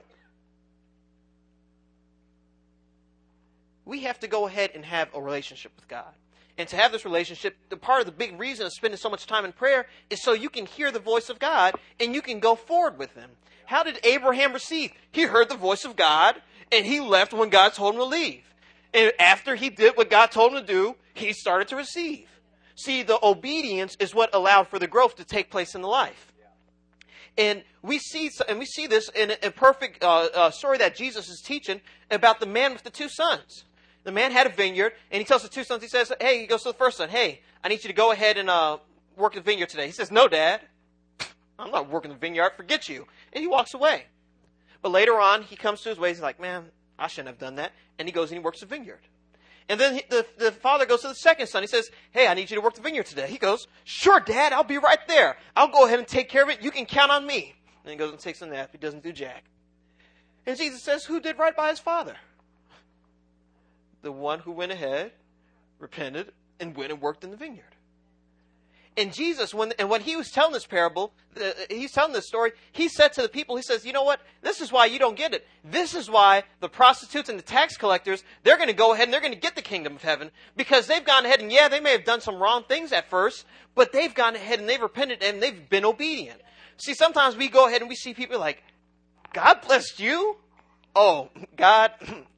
We have to go ahead and have a relationship with God. And to have this relationship, the part of the big reason of spending so much time in prayer is so you can hear the voice of God and you can go forward with him. How did Abraham receive? He heard the voice of God and he left when God told him to leave. And after he did what God told him to do, he started to receive. See, the obedience is what allowed for the growth to take place in the life. And we see, and we see this in a, a perfect uh, uh, story that Jesus is teaching about the man with the two sons. The man had a vineyard, and he tells the two sons, he says, hey, he goes to the first son, hey, I need you to go ahead and uh, work the vineyard today. He says, no, Dad, I'm not working the vineyard, forget you. And he walks away. But later on, he comes to his ways, he's like, man, I shouldn't have done that. And he goes and he works the vineyard. And then he, the, the father goes to the second son. He says, hey, I need you to work the vineyard today. He goes, sure, Dad, I'll be right there. I'll go ahead and take care of it. You can count on me. And he goes and takes a nap. He doesn't do jack. And Jesus says, who did right by his father? The one who went ahead, repented, and went and worked in the vineyard. And Jesus, when and when he was telling this parable, uh, he's telling this story, he said to the people, he says, you know what? This is why you don't get it. This is why the prostitutes and the tax collectors, they're going to go ahead and they're going to get the kingdom of heaven. Because they've gone ahead and, yeah, they may have done some wrong things at first, but they've gone ahead and they've repented and they've been obedient. See, sometimes we go ahead and we see people like, God blessed you? Oh, God,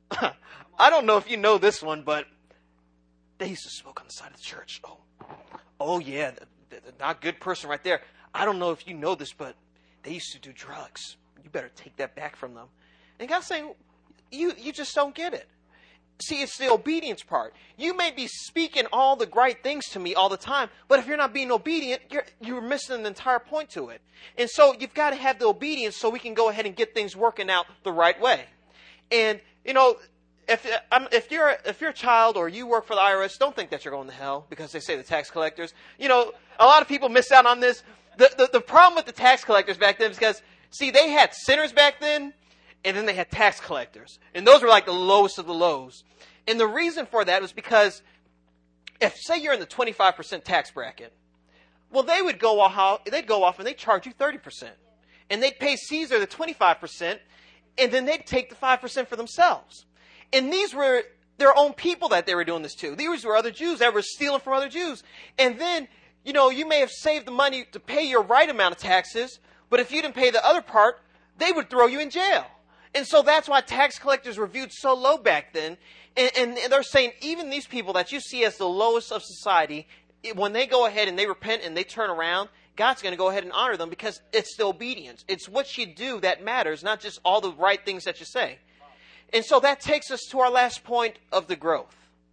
I don't know if you know this one, but they used to smoke on the side of the church. Oh, oh yeah, the, the, the not good person right there. I don't know if you know this, but they used to do drugs. You better take that back from them. And God's saying, you, you just don't get it. See, it's the obedience part. You may be speaking all the right things to me all the time, but if you're not being obedient, you're, you're missing the entire point to it. And so you've got to have the obedience so we can go ahead and get things working out the right way. And, you know, If um, if you're if you're a child or you work for the I R S, don't think that you're going to hell because they say the tax collectors. You know, a lot of people miss out on this. The the, the problem with the tax collectors back then is because, see, they had sinners back then, and then they had tax collectors. And those were like the lowest of the lows. And the reason for that was because if, say, you're in the twenty-five percent tax bracket, well, they would go off, they'd go off and they'd charge you thirty percent. And they'd pay Caesar the twenty-five percent, and then they'd take the five percent for themselves. And these were their own people that they were doing this to. These were other Jews that were stealing from other Jews. And then, you know, you may have saved the money to pay your right amount of taxes, but if you didn't pay the other part, they would throw you in jail. And so that's why tax collectors were viewed so low back then. And, and they're saying even these people that you see as the lowest of society, when they go ahead and they repent and they turn around, God's going to go ahead and honor them because it's the obedience. It's what you do that matters, not just all the right things that you say. And so that takes us to our last point of the growth.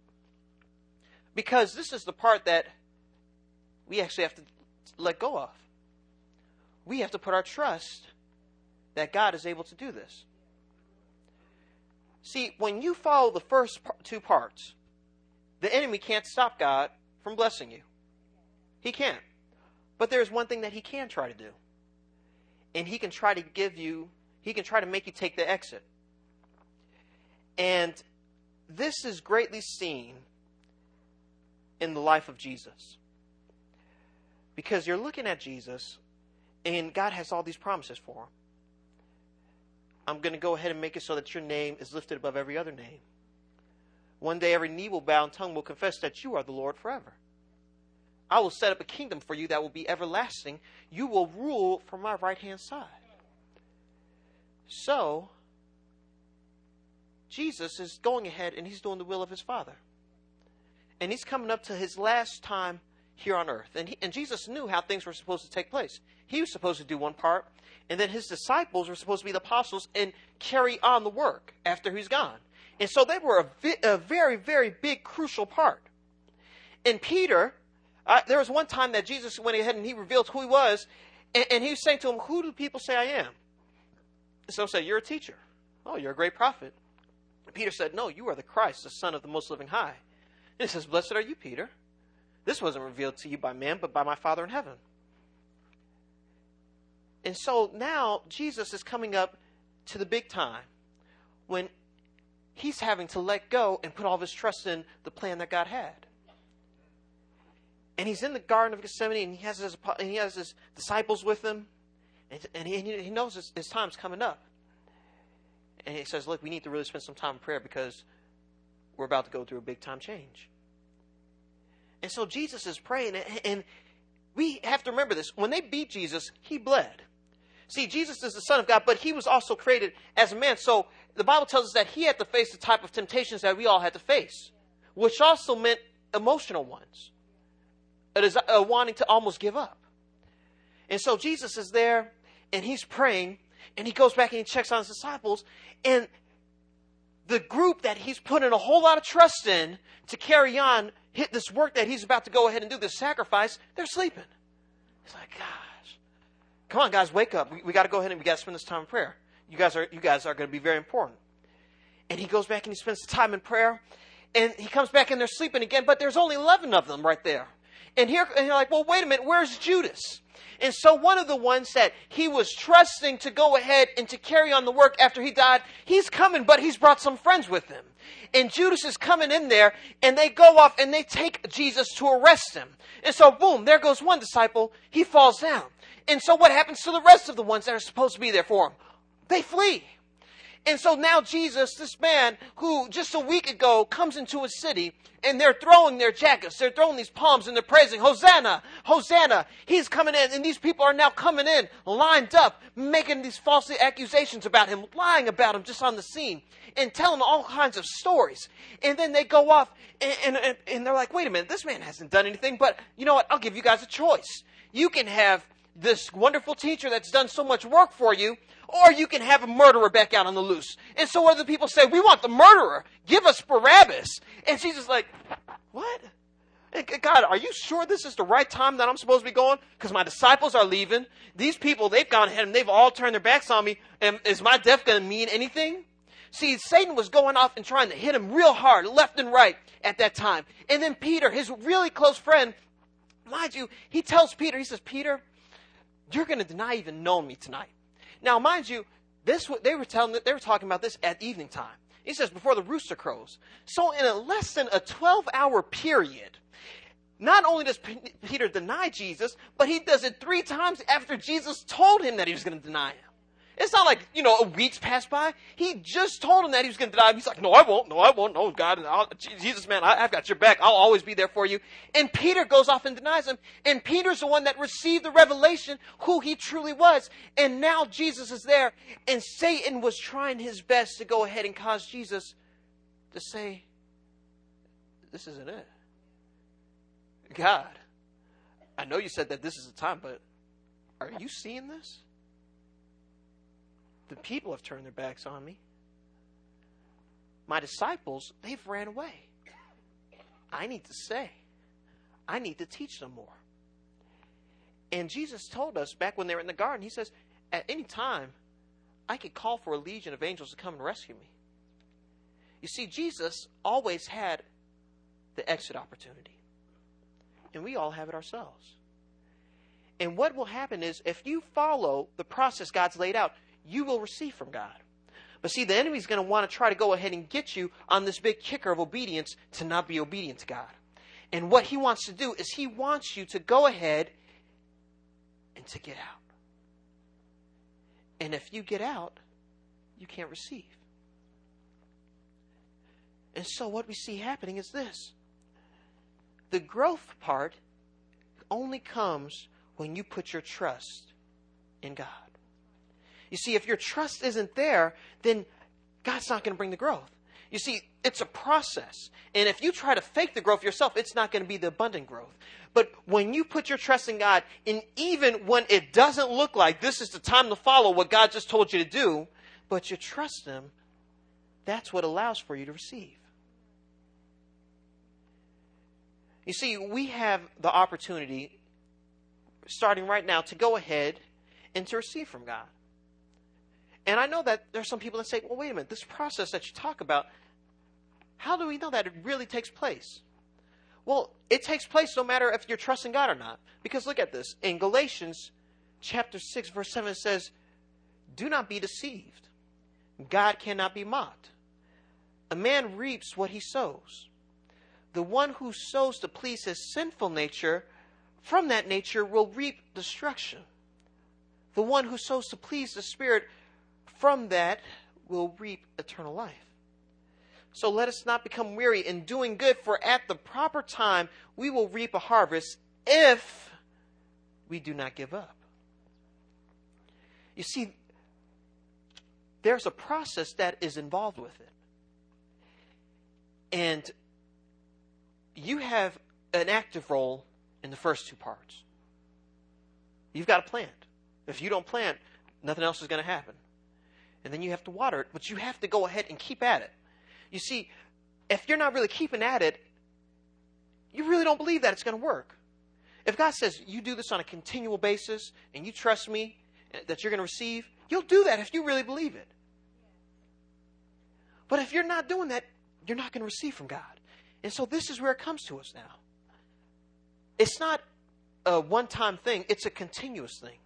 Because this is the part that we actually have to let go of. We have to put our trust that God is able to do this. See, when you follow the first two parts, the enemy can't stop God from blessing you. He can't. But there's one thing that he can try to do. And he can try to give you, he can try to make you take the exit. And this is greatly seen in the life of Jesus. Because you're looking at Jesus, and God has all these promises for him. I'm going to go ahead and make it so that your name is lifted above every other name. One day every knee will bow and tongue will confess that you are the Lord forever. I will set up a kingdom for you that will be everlasting. You will rule from my right-hand side. So, Jesus is going ahead and he's doing the will of his Father. And he's coming up to his last time here on earth. And, he, and Jesus knew how things were supposed to take place. He was supposed to do one part, and then his disciples were supposed to be the apostles and carry on the work after he's gone. And so they were a, vi- a very, very big, crucial part. And Peter, uh, there was one time that Jesus went ahead and he revealed who he was, and, and he was saying to him, who do people say I am? So say, you're a teacher. Oh, you're a great prophet. Peter said, no, you are the Christ, the Son of the Most Living High. And he says, blessed are you, Peter. This wasn't revealed to you by man, but by my Father in heaven. And so now Jesus is coming up to the big time when he's having to let go and put all of his trust in the plan that God had. And he's in the Garden of Gethsemane, and he has his, and he has his disciples with him, and, and he, he knows his, his time's coming up. And he says, look, we need to really spend some time in prayer because we're about to go through a big time change. And so Jesus is praying, and we have to remember this. When they beat Jesus, he bled. See, Jesus is the Son of God, but he was also created as a man. So the Bible tells us that he had to face the type of temptations that we all had to face, which also meant emotional ones. It is uh, wanting to almost give up. And so Jesus is there, and he's praying, and he goes back and he checks on his disciples, and the group that he's putting a whole lot of trust in to carry on hit this work that he's about to go ahead and do, this sacrifice, they're sleeping. It's like, gosh, come on, guys, wake up. We, we got to go ahead and we got to spend this time in prayer. You guys are you guys are going to be very important. And he goes back and he spends time in prayer, and he comes back and they're sleeping again, but there's only eleven of them right there. And here, and you're like, well, wait a minute, where's Judas? And so one of the ones that he was trusting to go ahead and to carry on the work after he died, he's coming, but he's brought some friends with him. And Judas is coming in there, and they go off and they take Jesus to arrest him. And so, boom, there goes one disciple. He falls down. And so what happens to the rest of the ones that are supposed to be there for him? They flee. And so now Jesus, this man who just a week ago comes into a city, and they're throwing their jackets, they're throwing these palms, and they're praising, Hosanna, Hosanna. He's coming in, and these people are now coming in, lined up, making these false accusations about him, lying about him just on the scene, and telling all kinds of stories. And then they go off, and, and, and they're like, wait a minute, this man hasn't done anything, but you know what, I'll give you guys a choice. You can have this wonderful teacher that's done so much work for you, or you can have a murderer back out on the loose. And so other people say, we want the murderer. Give us Barabbas. And she's just like, what? God, are you sure this is the right time that I'm supposed to be going? Because my disciples are leaving. These people, they've gone ahead and they've all turned their backs on me. And is my death going to mean anything? See, Satan was going off and trying to hit him real hard, left and right at that time. And then Peter, his really close friend, mind you, he tells Peter, he says, Peter, you're going to deny even knowing me tonight. Now, mind you, this they were telling they were talking about this at evening time. He says before the rooster crows. So in a less than a twelve-hour period, not only does P- Peter deny Jesus, but he does it three times after Jesus told him that he was going to deny him. It's not like, you know, a week's passed by. He just told him that he was going to deny him. He's like, no, I won't. No, I won't. No, God, I'll, Jesus, man, I, I've got your back. I'll always be there for you. And Peter goes off and denies him. And Peter's the one that received the revelation who he truly was. And now Jesus is there. And Satan was trying his best to go ahead and cause Jesus to say, this isn't it. God, I know you said that this is the time, but are you seeing this? The people have turned their backs on me. My disciples, they've ran away. I need to stay. I need to teach them more. And Jesus told us back when they were in the garden, he says, at any time, I could call for a legion of angels to come and rescue me. You see, Jesus always had the exit opportunity. And we all have it ourselves. And what will happen is, if you follow the process God's laid out, you will receive from God. But see, the enemy's going to want to try to go ahead and get you on this big kicker of obedience to not be obedient to God. And what he wants to do is he wants you to go ahead and to get out. And if you get out, you can't receive. And so what we see happening is this. The growth part only comes when you put your trust in God. You see, if your trust isn't there, then God's not going to bring the growth. You see, it's a process. And if you try to fake the growth yourself, it's not going to be the abundant growth. But when you put your trust in God, and even when it doesn't look like this is the time to follow what God just told you to do, but you trust him, that's what allows for you to receive. You see, we have the opportunity, starting right now, to go ahead and to receive from God. And I know that there's some people that say, well, wait a minute, this process that you talk about, how do we know that it really takes place? Well, it takes place no matter if you're trusting God or not. Because look at this. In Galatians chapter six, verse seven, it says, do not be deceived. God cannot be mocked. A man reaps what he sows. The one who sows to please his sinful nature, from that nature will reap destruction. The one who sows to please the Spirit, from that will reap eternal life. So let us not become weary in doing good, for at the proper time we will reap a harvest if we do not give up. You see, there's a process that is involved with it. And you have an active role in the first two parts. You've got to plant. If you don't plant, nothing else is going to happen. And then you have to water it, but you have to go ahead and keep at it. You see, if you're not really keeping at it, you really don't believe that it's going to work. If God says, you do this on a continual basis, and you trust me that you're going to receive, you'll do that if you really believe it. But if you're not doing that, you're not going to receive from God. And so this is where it comes to us now. It's not a one-time thing. It's a continuous thing.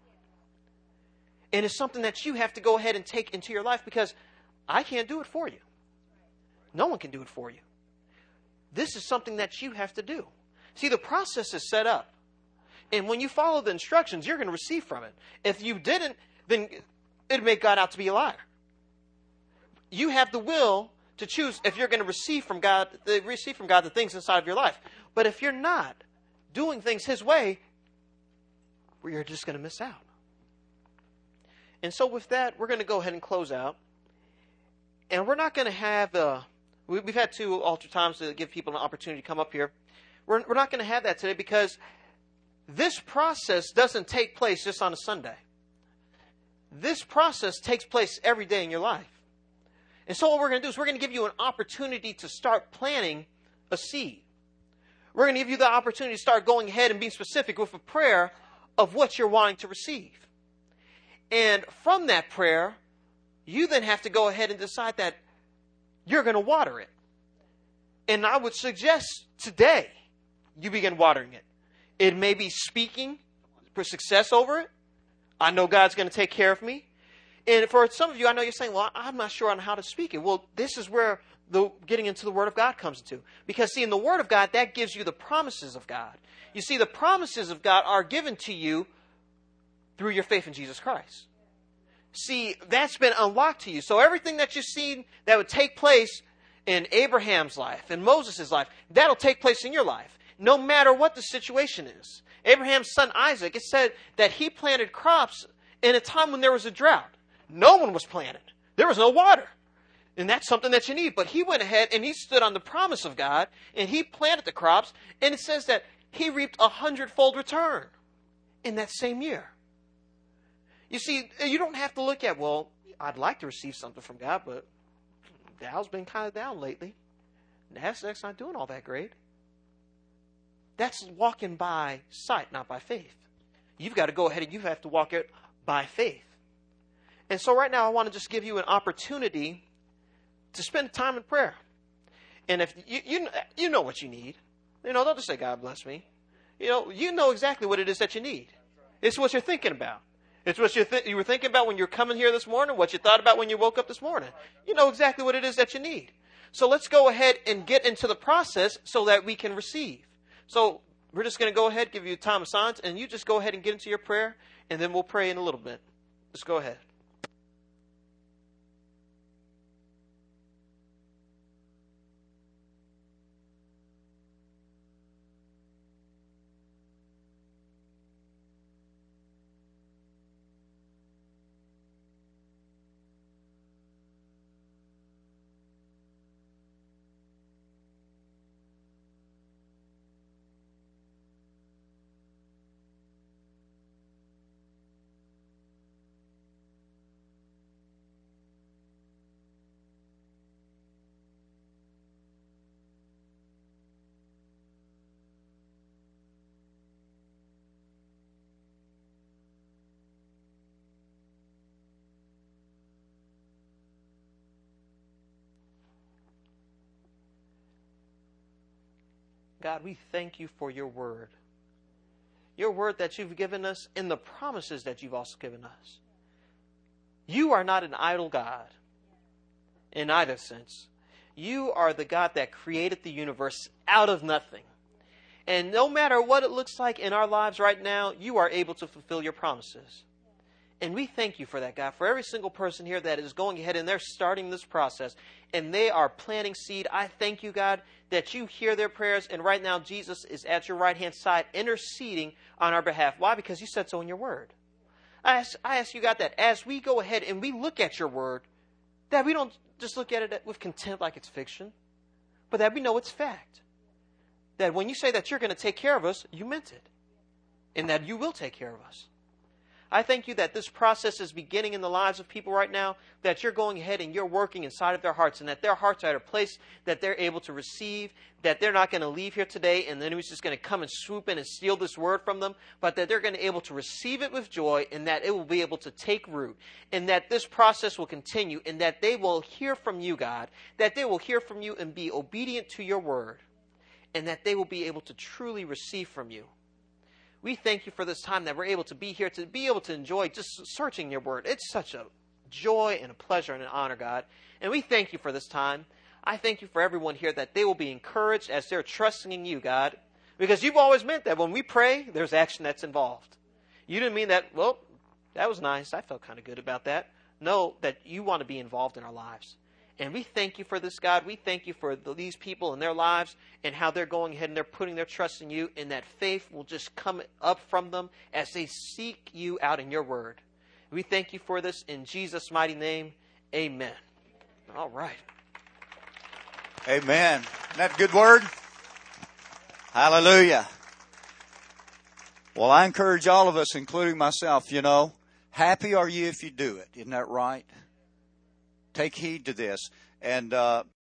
And it's something that you have to go ahead and take into your life, because I can't do it for you. No one can do it for you. This is something that you have to do. See, the process is set up. And when you follow the instructions, you're going to receive from it. If you didn't, then it'd make God out to be a liar. You have the will to choose if you're going to receive from God, the, receive from God the things inside of your life. But if you're not doing things His way, well, you're just going to miss out. And so with that, we're going to go ahead and close out. And we're not going to have the... We've had two altar times to give people an opportunity to come up here. We're, we're not going to have that today, because this process doesn't take place just on a Sunday. This process takes place every day in your life. And so what we're going to do is we're going to give you an opportunity to start planting a seed. We're going to give you the opportunity to start going ahead and being specific with a prayer of what you're wanting to receive. And from that prayer, you then have to go ahead and decide that you're going to water it. And I would suggest today you begin watering it. It may be speaking for success over it. I know God's going to take care of me. And for some of you, I know you're saying, well, I'm not sure on how to speak it. Well, this is where the getting into the Word of God comes into. Because, see, in the Word of God, that gives you the promises of God. You see, the promises of God are given to you through your faith in Jesus Christ. See, that's been unlocked to you. So everything that you've seen that would take place in Abraham's life, in Moses' life, that'll take place in your life, no matter what the situation is. Abraham's son Isaac, it said that he planted crops in a time when there was a drought. No one was planted. There was no water. And that's something that you need. But he went ahead and he stood on the promise of God, and he planted the crops, and it says that he reaped a hundredfold return in that same year. You see, you don't have to look at, well, I'd like to receive something from God, but Dow's been kind of down lately. NASDAQ's not doing all that great. That's walking by sight, not by faith. You've got to go ahead and you have to walk it by faith. And so right now I want to just give you an opportunity to spend time in prayer. And if you you, you know what you need. You know, don't just say, God bless me. You know, you know exactly what it is that you need. It's what you're thinking about. It's what you, th- you were thinking about when you were coming here this morning, what you thought about when you woke up this morning. You know exactly what it is that you need. So let's go ahead and get into the process so that we can receive. So we're just going to go ahead, give you time of silence, and you just go ahead and get into your prayer, and then we'll pray in a little bit. Let's go ahead. God, we thank you for your word. Your word that you've given us and the promises that you've also given us. You are not an idle God in either sense. You are the God that created the universe out of nothing. And no matter what it looks like in our lives right now, you are able to fulfill your promises. And we thank you for that, God, for every single person here that is going ahead and they're starting this process and they are planting seed. I thank you, God, that you hear their prayers. And right now, Jesus is at your right-hand side interceding on our behalf. Why? Because you said so in your word. I ask, I ask you, God, that as we go ahead and we look at your word, that we don't just look at it with contempt like it's fiction, but that we know it's fact. That when you say that you're going to take care of us, you meant it. And that you will take care of us. I thank you that this process is beginning in the lives of people right now, that you're going ahead and you're working inside of their hearts, and that their hearts are at a place that they're able to receive, that they're not going to leave here today and the enemy's just going to come and swoop in and steal this word from them, but that they're going to be able to receive it with joy, and that it will be able to take root, and that this process will continue, and that they will hear from you, God, that they will hear from you and be obedient to your word, and that they will be able to truly receive from you. We thank you for this time that we're able to be here, to be able to enjoy just searching your word. It's such a joy and a pleasure and an honor, God. And we thank you for this time. I thank you for everyone here that they will be encouraged as they're trusting in you, God. Because you've always meant that when we pray, there's action that's involved. You didn't mean that, well, that was nice. I felt kind of good about that. No, that you want to be involved in our lives. And we thank you for this, God. We thank you for these people and their lives and how they're going ahead and they're putting their trust in you, and that faith will just come up from them as they seek you out in your word. We thank you for this in Jesus' mighty name. Amen. All right. Amen. Isn't that a good word? Hallelujah. Well, I encourage all of us, including myself, you know, happy are you if you do it. Isn't that right? Take heed to this. And uh